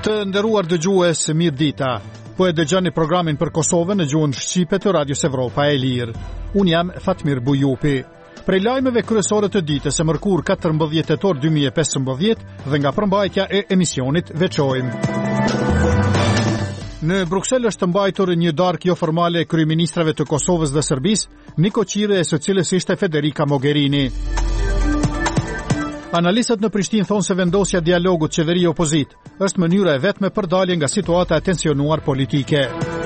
Të nderuar dëgjues, mirëdita. Po e dëgjoni programin për Kosovën në gjuhën shqipe të Radios Evropa e Lirë. Unë jam Fatmir Bujupi. Prej lajmeve kryesore të ditës së mërkur 14 tetor 2015 dhe nga përmbajtja e emisionit veçojmë. Në Bruksel është mbajtur një darkë jo formale e kryeministrave të Kosovës dhe Serbisë, një koqire e së cilës ishte Federica Mogherini. Analistët në Prishtinë thonë se vendosja dialogut qeveri-opozit është mënyra e vetme për dalje nga situata e tensionuar politike.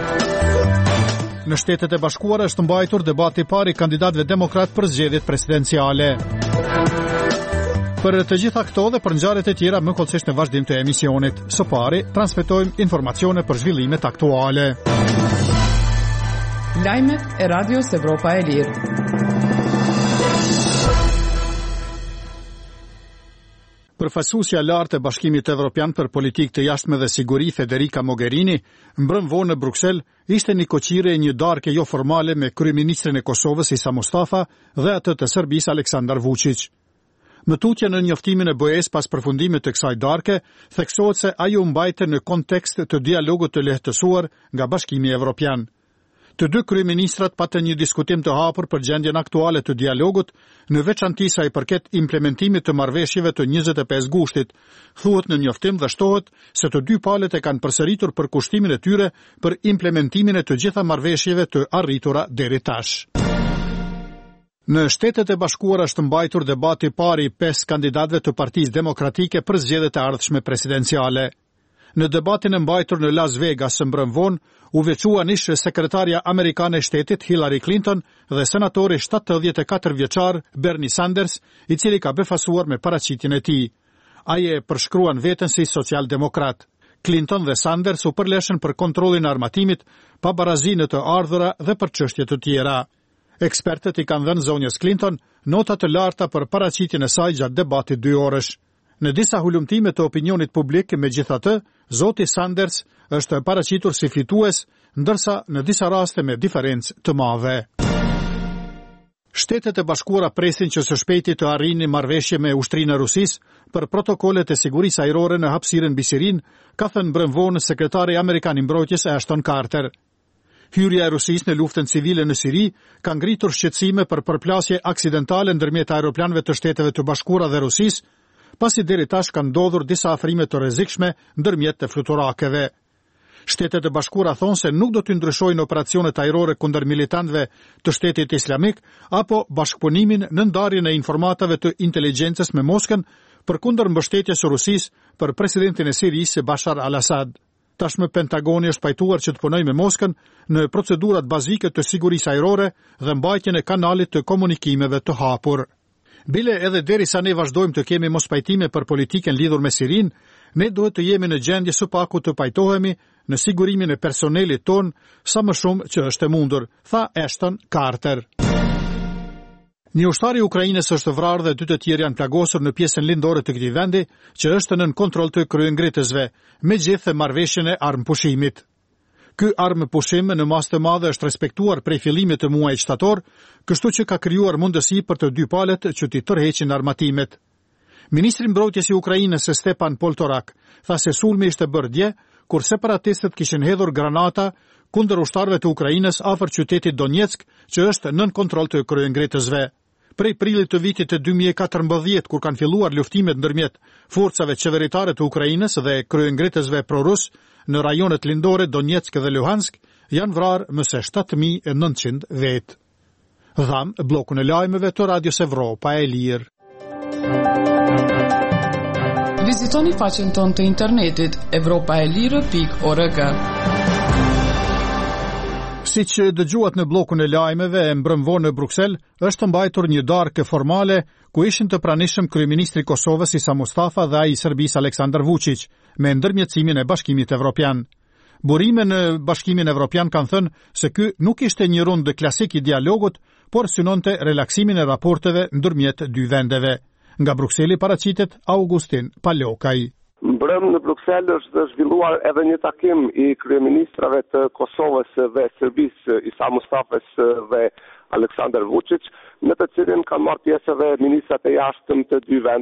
Në Shtetet e Bashkuara është mbajtur debati i parë i kandidatëve demokrat për zgjedhjet presidenciale. Për të gjitha këto dhe për ngjarjet e tjera më kollësisht në vazhdim të emisionit. Së pari, transmetojmë informacione për zhvillimet aktuale. Lajmet e Radios Evropa e Lirë. Përfaqësuesja lartë e Bashkimit Evropian për Politikë të Jashtme dhe Siguri, Federica Mogherini, mbrëm vonë në Bruksel, ishte një koqire e një darke jo formale me kryeministrin e Kosovës Isa Mustafa dhe atë të Serbisë Aleksandar Vučić. Më tutje në njoftimin e BE-s pas përfundimit të kësaj darke, theksohet se ajo mbajte në kontekst të dialogut të lehtësuar nga Bashkimi Evropian. Të dy kryeministrat patën një diskutim të hapur për gjendjen aktuale të dialogut, në veçanti sa i përket implementimit të marrëveshjeve të 25 gushtit. Thuhet në njoftim dhe shtohet se të dy palët e kanë përsëritur përkushtimin e tyre për implementimin e të gjitha marrëveshjeve të arritura deri tash. Në Shtetet e Bashkuara është mbajtur debati i parë i 5 kandidatëve të Partisë Demokratike për zgjedhjet e ardhshme presidenciale. Në debatin e mbajtur në Las Vegas së mbrëmvon, u veçuan ish sekretarja amerikane e shtetit Hillary Clinton dhe senatori 74 vjeçar Bernie Sanders, i cili ka befasuar me paraqitjen e tij. Ai e përshkruan veten si social-demokrat. Clinton dhe Sanders u përleshën për kontrollin e armatimit, pabarazi në të ardhura dhe për çështje të tjera. Ekspertët i kanë dhënë zonjës Clinton nota të larta për paraqitjen e saj gjatë debatit 2 orësh. Në disa hulumtime të opinionit publik, megjithatë, zoti Sanders është paraqitur si fitues, ndërsa në disa raste me diferencë të madhe. Shtetet e Bashkuara presin që së shpejti të arrijnë marrëveshje me ushtrinë e Rusisë për protokollet e sigurisë ajrore në hapësirën mbi Sirinë, ka thënë mbrëmvonë sekretari amerikan i mbrojtjes Ashton Carter. Hyrja e Rusisë në luftën civile në Siri ka ngritur shqetësime për përplasje aksidentale ndërmjet aeroplanëve të Shteteve të Bashkuara dhe Rusisë, pasi deri tash kanë ndodhur disa afrime të rrezikshme ndërmjet të fluturakeve. Shtetet e Bashkuara thonë se nuk do të ndryshojnë operacionet ajrore kundër militantëve të Shtetit Islamik apo bashkëpunimin në ndarjen e informatave të inteligjencës me Moskën përkundër mbështetjes së Rusisë për presidentin e Sirisë Bashar al-Assad. Tashmë Pentagoni është pajtuar që të punojë me Moskën në procedurat bazike të sigurisë ajrore dhe mbajtjen e kanalit të komunikimeve të hapur. Bile edhe derisa ne vazhdojmë të kemi mos pajtime për politikën lidhur me Sirinë, ne duhet të jemi në gjendje së paku të pajtohemi në sigurimin e personelit ton sa më shumë që është e mundur, tha Ashton Carter. Një ushtar i Ukrainës është vrarë dhe 2 të tjerë janë plagosur në pjesën lindore të këtij vendi, që është nën kontroll të kryengritësve, megjithë marrëveshjen e armëpushimit. Ky armëpushim në masë të madhe është respektuar prej fillimit të muajit shtator, kështu që ka krijuar mundësi për të dy palët që t'i tërheqin armatimet. Ministri i mbrojtjes i Ukrainës Stepan Poltorak tha se sulmi ishte bërë dje, kur separatistët kishin hedhur granata kundër ushtarëve të Ukrainës afër qytetit Donetsk, që është nën kontroll të kryengritësve. Prej prillit të vitit të 2014, kur kanë filluar luftimet ndërmjet forcave qeveritare të Ukrainës dhe kryengritësve prorus në rajonet lindore Donetsk dhe Luhansk, janë vrarë më se 7.900 vetë. Dham bllokun e lajmeve të Radios Evropa e Lirë. Vizitoni faqen tonë të internetit evropaelire.org. Si që dëgjuat në bllokun e lajmeve e mbrëmvonë në Bruksel, është mbajtur një darkë formale ku ishin të pranishëm kryeministri i Kosovës Isa Mustafa dhe ai i Serbisë Aleksandar Vučić, me ndërmjetësimin e Bashkimit Evropian. Burime në Bashkimin Evropian kanë thënë se ky nuk ishte një rundë klasik i dialogut, por synonte relaksimin e raporteve ndërmjet dy vendeve. Nga Brukseli paraqitet Augustin Palokaj. Mbrëm në Bruksel është zhvilluar edhe një takim i kryeministrave të Kosovës dhe Serbisë, Isa Mustafës dhe Aleksandar Vučić, në të cilin kanë marrë pjesë edhe ministrat e jashtëm të dy vendeve.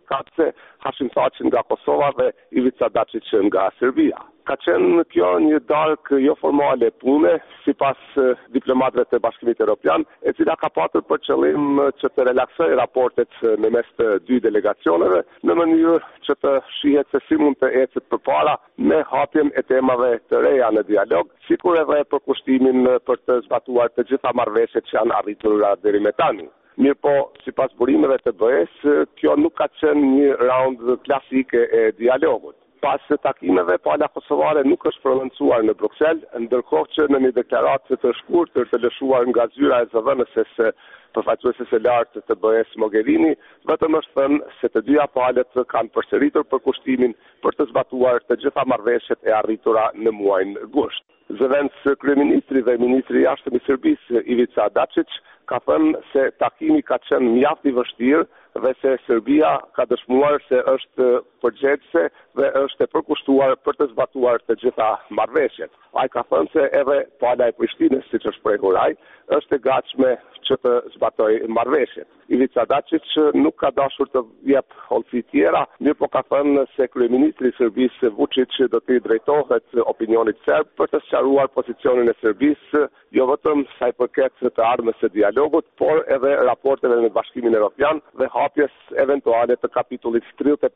Katse, Hashim Thaçi nga Kosova dhe Ivica Dačić nga Serbia. Ka qenë kjo një darkë jo formale pune, sipas diplomatëve të Bashkimit Evropian, e cila ka patur për qëllim që të relaksojë raportet në mes të dy delegacioneve, në mënyrë që të shihet se si mund të ecet përpara me hapjen e temave të reja në dialog, sikur edhe për kushtimin për të zbatuar të gjitha marrëveshjet që janë arritur deri më tani. Mirë po, sipas burimeve të BE-s, kjo nuk ka qenë një raund klasike e dialogut. Pas takimeve, pala kosovare nuk është prononcuar në Bruksel, ndërkohë që në një deklaratë të shkurtër të lëshuar nga zyra e zëvendëses përfaqësueses së lartë të BE-s Mogherini, vetëm është thënë se të dyja palët kanë përsëritur përkushtimin për të zbatuar të gjitha marrëveshjet e arritura në muajin gusht. Zëvendës kryeministri dhe ministri i jashtëm i Serbisë Ivica Dačić ka thënë se takimi ka qenë mjaft i vështirë dhe se Serbia ka dëshmuar se është përgjegjëse dhe është e përkushtuar për të zbatuar të gjitha marrëveshjet. Ai ka thënë se edhe pala e Prishtinës, siç është shprehur ai, është e gatshme që të zbatojë marrëveshjet. Ivica Dačić nuk ka dashur të jep hollësi tjera, mirë po ka thënë se kryeministri i Serbisë Vučić do të drejtohet opinionit serb për të sqaruar pozicionin e Serbisë, jo vetëm sa i përket të ardhmës së dialogut, por edhe raporteve me Bashkimin Evropian dhe hapjes eventuale të kapitullit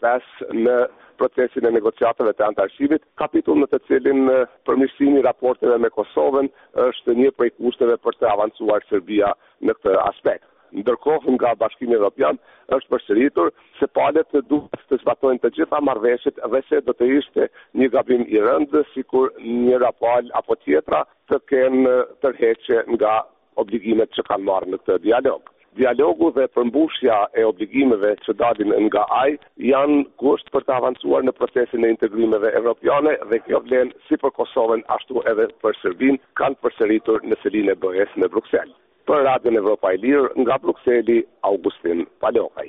35 në procesin e negociatave të antarësimit, kapitull në të cilin përmirësimi i raporteve me Kosovën është një prej kushteve për të avancuar Serbia në këtë aspekt. Ndërkohë nga Bashkimi Evropian është përsëritur se palët duhet të zbatojnë të gjitha marrëveshjet dhe se do të ishte një gabim i rëndë sikur njëra palë apo tjetra të kenë tërheqje nga obligimet që kanë marrë në këtë dialog. Dialogu dhe përmbushja e obligimeve që dalin nga ai janë kusht për të avancuar në procesin e integrimeve evropiane dhe kjo vlen si për Kosovën ashtu edhe për Serbinë, kanë përsëritur në selinë e BE-s në Bruksel. Për Radion Evropa e Lirë, nga Brukseli, Augustin Palokaj.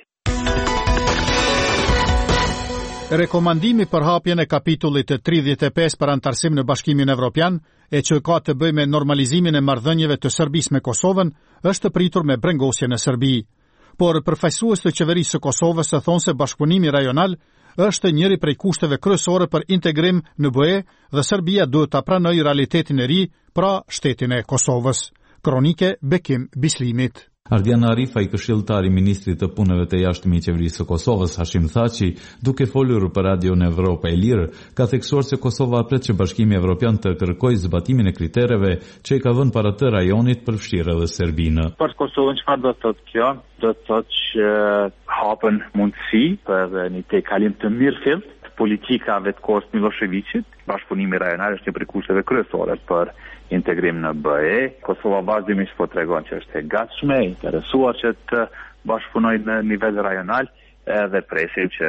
Rekomandimi për hapjen e kapitullit të 35 për antarësim në Bashkimin Evropian, e që ka të bëjë me normalizimin e marrëdhënieve të Serbisë me Kosovën, është pritur me brengosje në Serbi. Por përfaqësues të qeverisë së Kosovës thonë se bashkëpunimi rajonal është njëri prej kushteve kryesore për integrim në BE dhe Serbia duhet ta pranojë realitetin e ri, pra shtetin e Kosovës. Kronike Bekim Bislimit. Ardian Arifa, i këshilltari i ministrit të punëve të jashtme i qeverisë së Kosovës, Hashim Thaçi, duke folur për Radion Evropa e Lirë, ka theksuar se Kosova pret që Bashkimi Evropian të kërkojë zbatimin e kritereve që i ka vënë para të rajonit për fshirë edhe Serbinë. Për Kosovën çfarë do të thotë kjo? Do të thotë që hapen mundësi për një tejkalim të mirëfillt të politikave të kohës Miloševićit. Bashkëpunimi rajonal është një prej kushteve kryesore për integrim në BE. Kosova vazhdimisht po tregon që është e gatshme, interesuar që të bashkëpunojë në nivel rajonal dhe presim që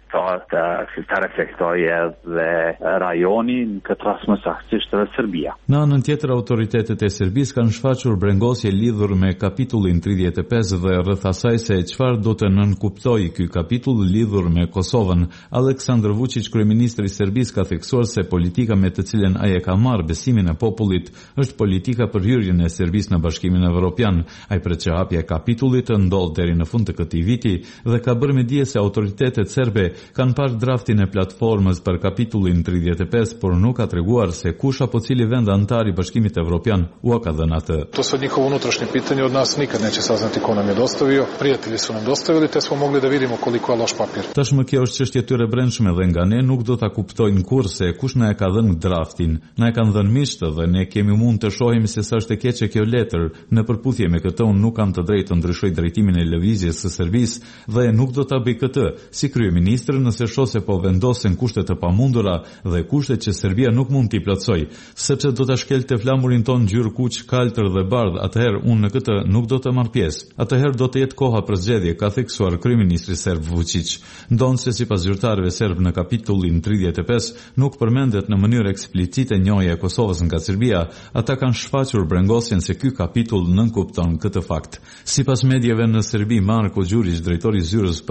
ta reflektojë edhe rajoni në këtë rast më saktësisht edhe Serbia. Në anën tjetër, autoritetet e Serbisë kanë shfaqur brengosje lidhur me kapitullin 35 dhe rreth asaj se çfarë do të nënkuptojë ky kapitull lidhur me Kosovën. Aleksandar Vučić, kryeministri i Serbisë, ka theksuar se politika me të cilën ai e ka marrë besimin e popullit është politika për hyrjen e Serbisë në Bashkimin Evropian. Ai pret që hapja e kapitullit të ndodh deri në fund të këtij viti dhe ka bërë me dije se autoritetet serbe kanë parë draftin e platformës për kapitullin 35, por nuk ka treguar se kush apo cili vend antar i Bashkimit Evropian u ka dhënë atë. To su njihovo unutrašnje pitanje, od nas nikad neće saznati ko nam je dostavio. Prijatelji su nam dostavili, te smo mogli da vidimo koliko je loš papir. Tashmë kjo është çështje tyre brendshme dhe nga ne nuk do ta kuptojnë kurrë se kush na e ka dhënë draftin. Na e kanë dhënë miqtë dhe ne kemi mund të shohim se sa është e keqe kjo letër. Në përputhje me këtë, unë nuk kam të drejtë të ndryshoj drejtimin e lëvizjes së Serbisë dhe nuk do ta bëj këtë si kryeministër nëse shoh se po vendosen kushte të pamundura dhe kushtet që Serbia nuk mund t'i plotësoj, sepse do ta shkelte flamurin ton ngjyrë kuq, kaltër dhe bardh, atëherë unë në këtë nuk do të marr pjesë. Atëherë do të jetë koha për zgjedhje, ka theksuar kryeministri serb Vučić. Ndonse sipas zyrtarëve serb në kapitullin 35 nuk përmendet në mënyrë eksplicite njohja e Kosovës nga Serbia, ata kanë shfaqur brengosjen se ky kapitull nënkupton këtë fakt. Sipas mediave në Serbi, Marko Đurić, drejtori i zyrës për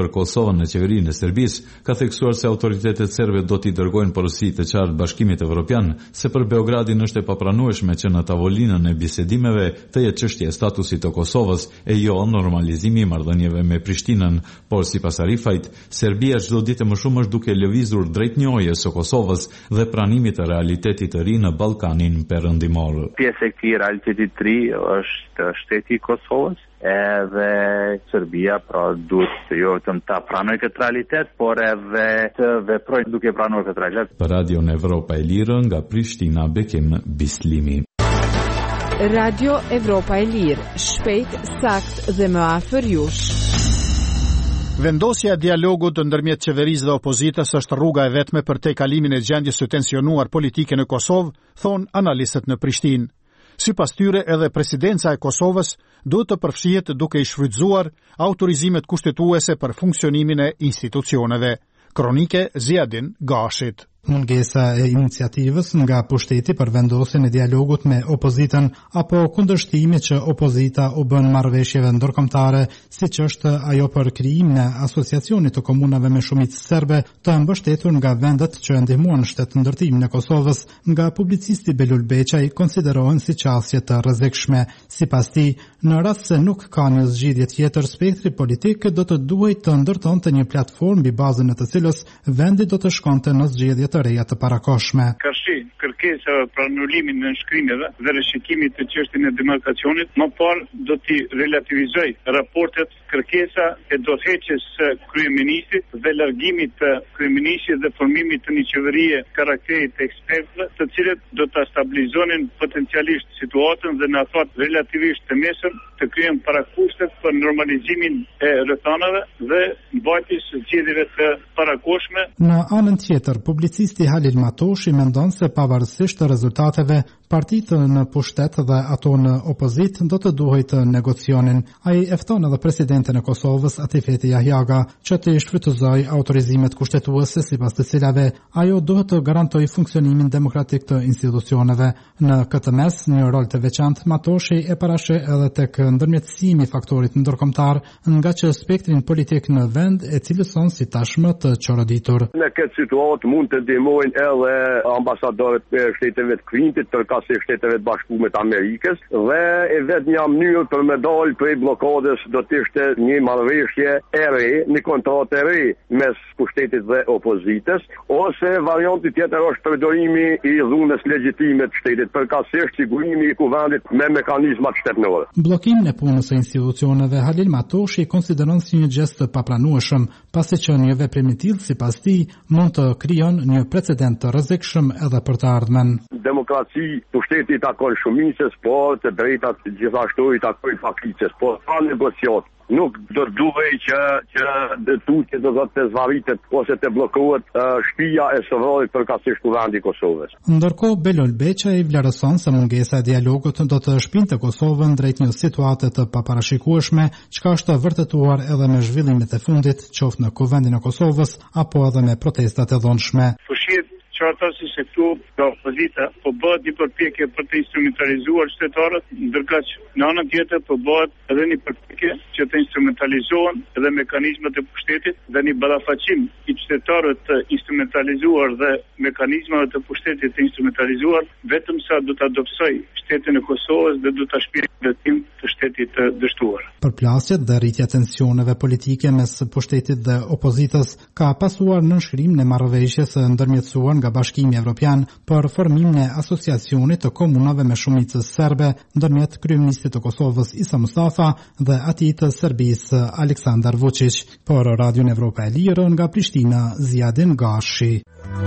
për Kosovën në qeverinë e Serbisë, ka theksuar se autoritetet serbe do t'i dërgojnë porosi të qartë Bashkimit Evropian se për Beogradin është e papranueshme që në tavolinën e bisedimeve të jetë çështja e statusit të Kosovës e jo normalizimi i marrëdhënieve me Prishtinën, por sipas Arifajt, Serbia çdo ditë më shumë është duke lëvizur drejt njohjes së Kosovës dhe pranimit të realitetit të ri në Ballkanin perëndimor. Pjesë e këtij realiteti të ri është shteti i Kosovës, edhe Serbia duhet jo vetëm ta pranojë këtë realitet, por edhe të veprojë duke pranuar këtë realitet. Për Radion Evropa e Lirë nga Prishtina, Bekim Bislimi. Radio Evropa e Lirë, shpejt, sakt dhe më afër jush. Vendosja e dialogut ndërmjet qeverisë dhe opozitës është rruga e vetme për te kalimin e gjendjes së tensionuar politike në Kosovë, thon analistët në Prishtinë. Sipas tyre, edhe presidenca e Kosovës duhet të përfshihet duke i shfrytzuar autorizimet kushtetuese për funksionimin e institucioneve. Kronike Ziadin Gashit. Mungesa e iniciativës nga pushteti për vendosjen e dialogut me opozitën apo kundërshtimi që opozita u bën marrëveshjeve ndërkombëtare, siç është ajo për krijimin e asociacionit të komunave me shumicë serbe, të mbështetur nga vendet që ndihmuan shtetëndërtimin e Kosovës, nga publicisti Belul Beqaj, konsiderohen si qasje të rrezikshme. Sipas tij, në rast se nuk ka një zgjidhje tjetër, spektri politik do të duhej të ndërtonte një platformë mbi bazën e të cilës vendi do të shkonte në zgjedhje të reja të parakoshme. Kërkesa për anullimin e shkrimjeve dhe rishikimit të çështjes e demarkacionit, më parë do t'i relativizoj raportet, kërkesa e dorëheqjes së kryeministit dhe largimit të kryeministit dhe formimit të një qeverie karakterit të ekspertëve, të cilët do ta stabilizonin potencialisht situatën dhe në afat relativisht të mesëm të kryejnë parakushtet për normalizimin e rrethanave dhe mbajtjes së zgjedhjeve të parakoshme. Në anën tjetër, publicisti Halil Matoshi mendon se pavarësisht të rezultateve, partitë në pushtet dhe ato në opozit do të duhej të negocionin. Ai e fton edhe presidentin e Kosovës, Atifeti Jahjaga, që të shfrytëzojë autorizimet kushtetuese sipas të cilave ajo duhet të garantojë funksionimin demokratik të institucioneve. Në këtë mes, një rol të veçantë Matoshi e parashë edhe tek ndërmjetësimi i faktorit ndërkombëtar, nga që spektrin politik në vend e cilëson si tashmë të çoroditur. Në këtë situatë mund të ndihmojnë edhe ambasadorët e shteteve të krijimit si Shteteve të Bashkuara të Amerikës dhe e vetë një mënyrë për me dalë prej blokadës do të ishte një marrëveshje e re, një kontratë e re mes pushtetit dhe opozitës, ose varianti tjetër është përdorimi i dhunës legjitime të shtetit, përkatësisht sigurimi i kuvendit me mekanizmat shtetërore. Bllokimin e punës së institucioneve Halil Matoshi konsideron si një gest të papranueshëm, pasi që një veprim i tillë sipas tij mund të krijon një precedent të rrezikshëm edhe për të ardhmen. Demokraci pushteti i takon shumicës, por të drejtat gjithashtu i takojnë fakicës, por pa negociat. Nuk do të duhej që tutje do të zvaritet ose të bllokohet shtëpia e Sovjetit përkatësisht kuvendi i Kosovës. Ndërkohë Belul Beqaj vlerëson se mungesa e dialogut do të shpinte Kosovën drejt një situate të paparashikueshme, çka është vërtetuar edhe me zhvillimet e fundit, qoftë në kuvendin e Kosovës apo edhe me protestat e dhunshme. Qarta si se këtu nga opozita po bëhet një përpjekje për të instrumentalizuar qytetarët, ndërkaq në anën tjetër po bëhet edhe një përpjekje që të instrumentalizohen edhe mekanizmat e pushtetit dhe një ballafaqim i qytetarëve të instrumentalizuar dhe mekanizmave të pushtetit të instrumentalizuar, vetëm sa do ta dobësoj shtetin e Kosovës dhe do ta shpirë vetim të shtetit të dështuar. Përplasjet dhe rritja e tensioneve politike mes pushtetit dhe opozitës ka pasuar nënshkrimin e marrëveshjes së ndërmjetësuar nga Bashkimi Evropian për formimin e asociacionit të komunave me shumicë serbe ndërmjet kryeministit të Kosovës Isa Mustafa dhe atij të Serbisë Aleksandar Vučić. Por Radion Evropa e Lirë nga Prishtina, Ziadin Gashi.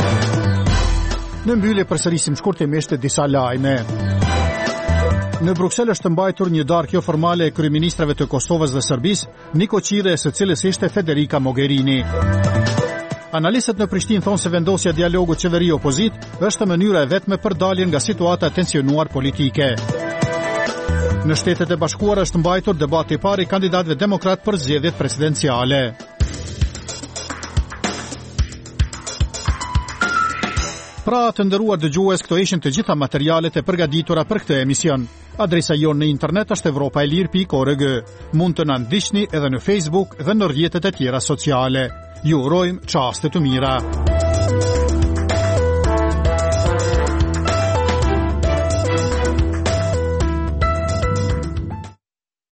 Në mbyllje përsërisim shkurtimisht disa lajme. Në Bruksel është mbajtur një darkë jo formale e kryeministrave të Kosovës dhe Serbisë, një koqire së cilës ishte Federica Mogherini. Analistët në Prishtinë thonë se vendosja dialogut qeveri-opozit është mënyra e vetme për daljen nga situata e tensionuar politike. Në Shtetet e Bashkuara është mbajtur debati i parë i kandidatëve demokrat për zgjedhjet presidenciale. Pra të nderuar dëgjues, këto ishin të gjitha materialet e përgatitura për këtë emision. Adresa jonë në internet është evropaelir.org. Mund të na ndiqni edhe në Facebook dhe në rrjetet e tjera sociale. Ju urojmë çaste të mira.